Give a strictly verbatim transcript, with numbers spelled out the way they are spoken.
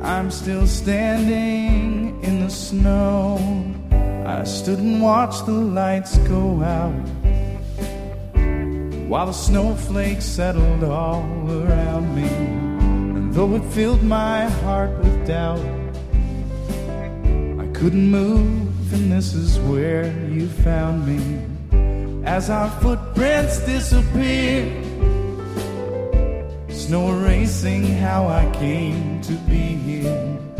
I'm still standing in the snow. I stood and watched the lights go out while the snowflakes settled all around me. And though it filled my heart with doubt, I couldn't move, and this is where you found me. As our footprints disappeared, snow erasing how I came to be here.